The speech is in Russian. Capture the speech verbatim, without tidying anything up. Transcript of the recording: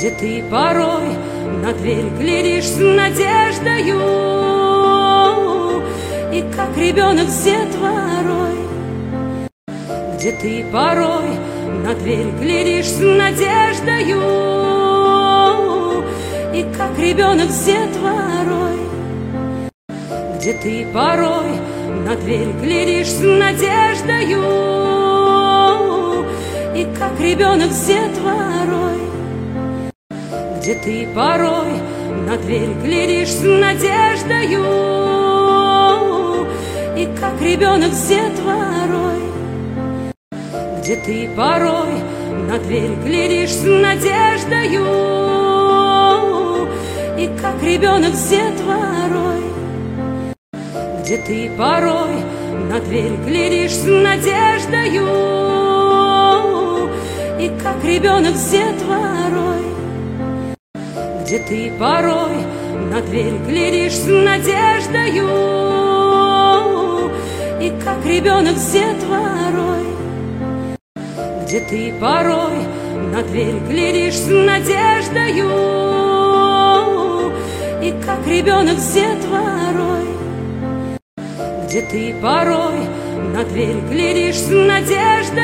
где ты порой на дверь глядишь с надеждою, и как ребенок с детворой, где ты порой на дверь глядишь с надеждою, и как ребенок с детворой, где ты порой на дверь глядишь с надеждою, и как ребенок с детворой, где ты порой на дверь глядишь с надеждою, и как ребенок с детворой, где ты порой на дверь глядишь с надеждою, и как ребенок с детворой, где ты порой на дверь глядишь с надеждою, и как ребенок с детворой, где ты порой на дверь глядишь с надеждою, и как ребенок с детворой, где ты порой на дверь глядишь с надеждою, и как ребенок с детворой, где ты порой на дверь глядишь с надеждой.